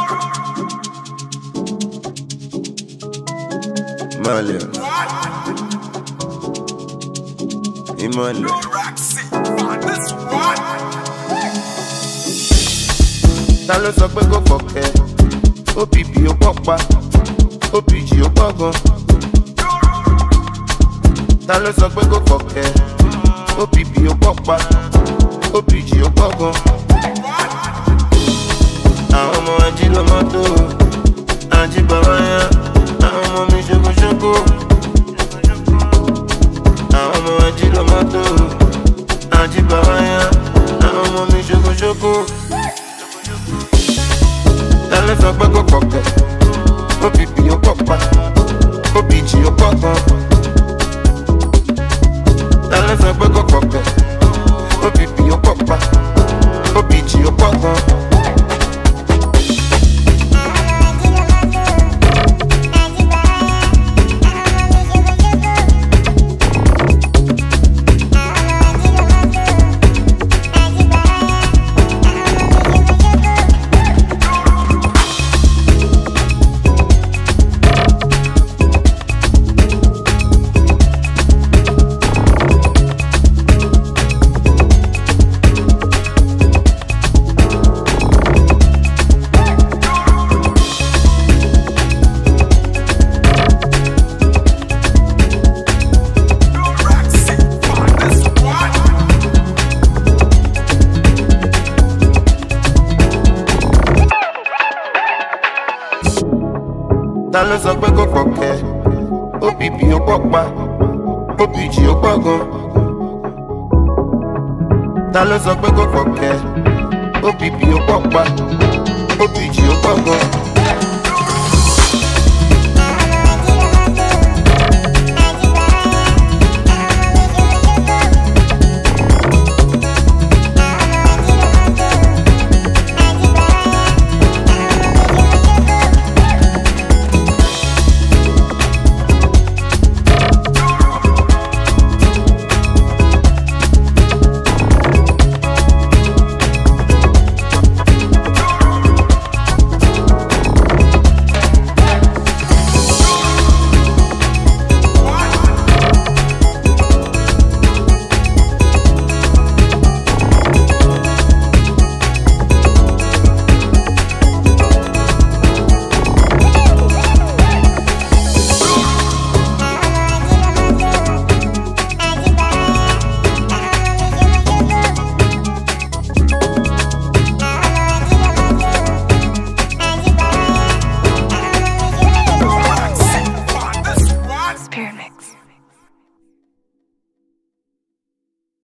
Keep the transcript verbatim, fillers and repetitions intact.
Malha. Imole. Ta ló sọ pé kò fọ̀kẹ́? O P P ó pọ̀ pa, O P G ó pọ̀ gan. Ta ló sọ pé kò fọ̀kẹ́? O P P ó pọ̀ pa, O P G ó pọ̀ gan. Àwọn ọmọ ají ló mọ́tò, ají bàbá yá. Àwọn ọmọ mi ṣokoṣoko. Àwọn ọmọ ají ló mọ́tò, ají bàbá yá. Àwọn ọmọ mi ṣokoṣoko. Ta ló sọ pé kò fọ̀kẹ́? O P P ó pọ̀ pa, O P G ó pọ̀ gan. Ta ló sọ pé kò fọ̀kẹ́? O P P ó pọ̀ pa, O P G ó pọ̀ gan. Ta ló sọ pé kò fọ̀kẹ́? O P P ó pọ̀ pa, O P G ó pọ̀ gan. Ta ló sọ pé kò fọ̀kẹ́? O P P ó pọ̀ pa, O P G ó pọ̀ gan.